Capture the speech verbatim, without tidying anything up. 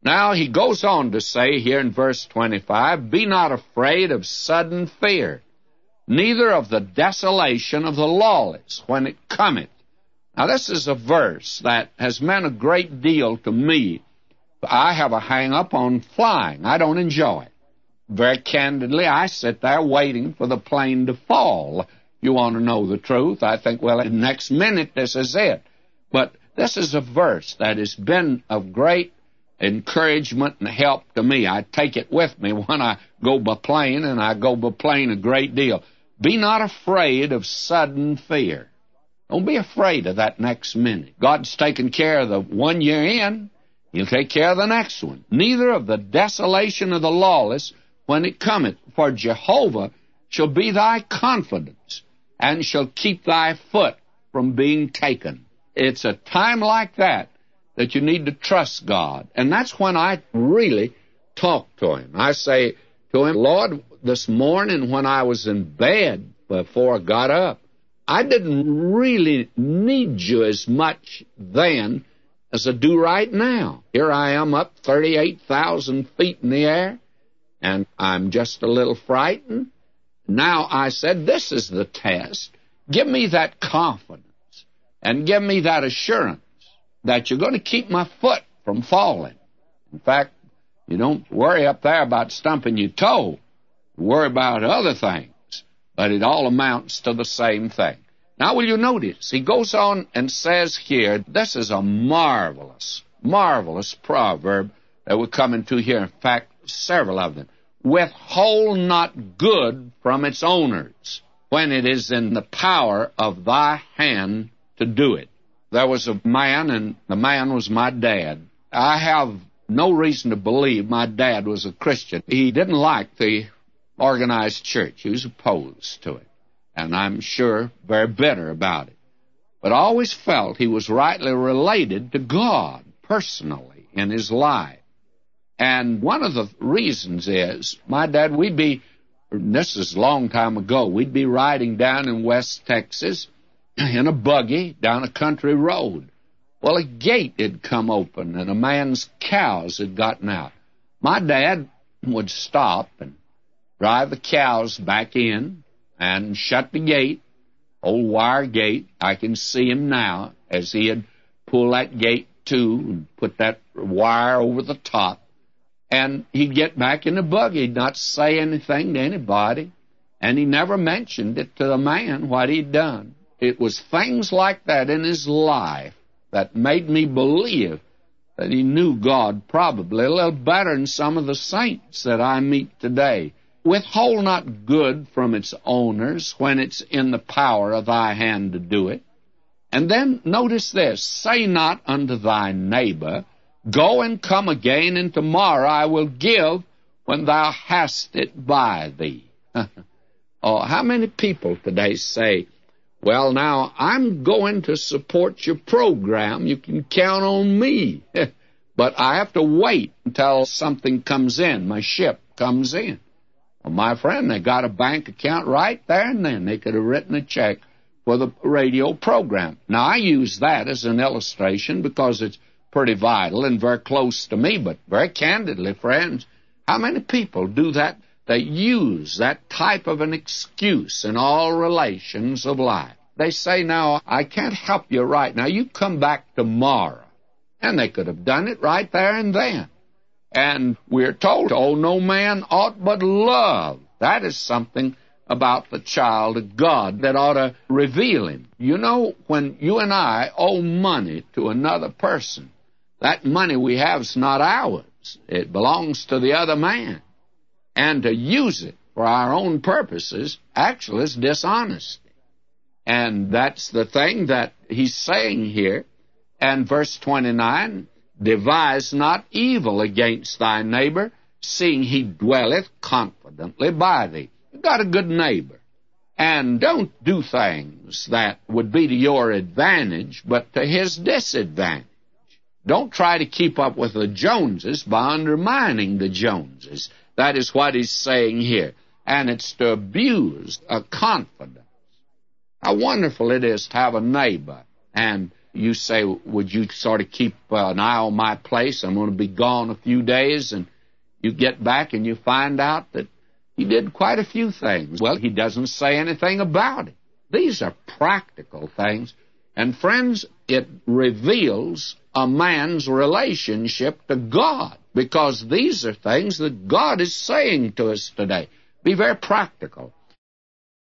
Now he goes on to say here in verse twenty-five, be not afraid of sudden fear, neither of the desolation of the lawless when it cometh. Now this is a verse that has meant a great deal to me. I have a hang-up on flying. I don't enjoy it. Very candidly, I sit there waiting for the plane to fall. You want to know the truth? I think, well, in the next minute, this is it. But this is a verse that has been of great encouragement and help to me. I take it with me when I go by plane, and I go by plane a great deal. Be not afraid of sudden fear. Don't be afraid of that next minute. God's taking care of the one you're in. He'll take care of the next one. Neither of the desolation of the lawless when it cometh, for Jehovah shall be thy confidence, and shall keep thy foot from being taken. It's a time like that that you need to trust God. And that's when I really talk to Him. I say to Him, Lord, this morning when I was in bed before I got up, I didn't really need you as much then as I do right now. Here I am up thirty-eight thousand feet in the air, and I'm just a little frightened. Now I said, this is the test. Give me that confidence, and give me that assurance that you're going to keep my foot from falling. In fact, you don't worry up there about stumping your toe. You worry about other things, but it all amounts to the same thing. Now, will you notice, he goes on and says here, this is a marvelous, marvelous proverb that we're coming to here. In fact, several of them. Withhold not good from its owners when it is in the power of thy hand to do it. There was a man, and the man was my dad. I have no reason to believe my dad was a Christian. He didn't like the organized church. He was opposed to it, and I'm sure very bitter about it. But I always felt he was rightly related to God personally in his life. And one of the reasons is, my dad, we'd be, this is a long time ago, we'd be riding down in West Texas in a buggy down a country road. Well, a gate had come open, and a man's cows had gotten out. My dad would stop and drive the cows back in and shut the gate, old wire gate. I can see him now as he had pulled that gate to and put that wire over the top. And he'd get back in the buggy. He'd not say anything to anybody, and he never mentioned it to the man what he'd done. It was things like that in his life that made me believe that he knew God probably a little better than some of the saints that I meet today. Withhold not good from its owners when it's in the power of thy hand to do it. And then notice this, say not unto thy neighbor, go and come again, and tomorrow I will give when thou hast it by thee. Oh, how many people today say, well, now, I'm going to support your program. You can count on me. But I have to wait until something comes in, my ship comes in. Well, my friend, they got a bank account right there and then. They could have written a check for the radio program. Now, I use that as an illustration because it's pretty vital and very close to me, but very candidly, friends, how many people do that? They use that type of an excuse in all relations of life. They say, now, I can't help you right now. You come back tomorrow. And they could have done it right there and then. And we're told, oh, no man ought but love. That is something about the child of God that ought to reveal him. You know, when you and I owe money to another person, that money we have is not ours. It belongs to the other man. And to use it for our own purposes actually is dishonesty. And that's the thing that he's saying here. And verse twenty-nine, devise not evil against thy neighbor, seeing he dwelleth confidently by thee. You've got a good neighbor. And don't do things that would be to your advantage, but to his disadvantage. Don't try to keep up with the Joneses by undermining the Joneses. That is what he's saying here. And it's to abuse a confidence. How wonderful it is to have a neighbor. And you say, would you sort of keep uh, an eye on my place? I'm going to be gone a few days, and you get back and you find out that he did quite a few things. Well, he doesn't say anything about it. These are practical things. And friends, it reveals a man's relationship to God, because these are things that God is saying to us today. Be very practical.